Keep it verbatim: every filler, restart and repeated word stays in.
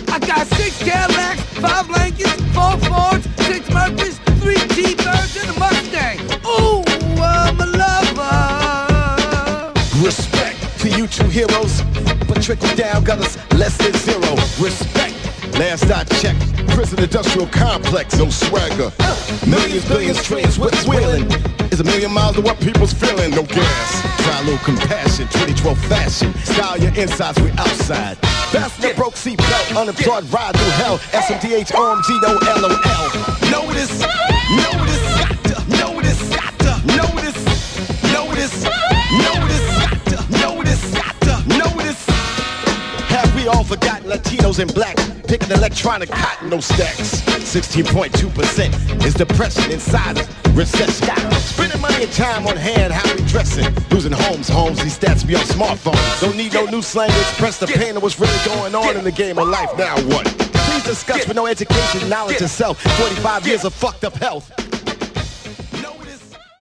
I got six Cadillacs, five Lincolns, four Fords, six Murphys, three T-Birds, and a Mustang. Ooh, I'm a lover. Respect to you two heroes, but trickle down got us less than zero. Respect. Last I checked, prison industrial complex, no swagger. Millions, billions, trillions, what's wheeling? Is a million miles to what people's feeling, no gas. Try a little compassion, twenty twelve fashion. Style your insides, we outside. Fasten the broke seatbelt, unemployed, ride through hell. S M D H, O M G, no L O L. Notice, notice, gotta, notice, gotta, notice, notice, notice, gotta, notice, gotta, notice. Have we all forgotten Latinos and black? Picking electronic cotton, no stacks. sixteen point two percent is depression inside us. Recession. Spending money and time on hand, how we dressing. Losing homes, homes, these stats be on smartphones. Don't need no new slang to express the pain of what's really going on in the game of life. Now what? Please discuss with no education, knowledge of self. forty-five years of fucked up health.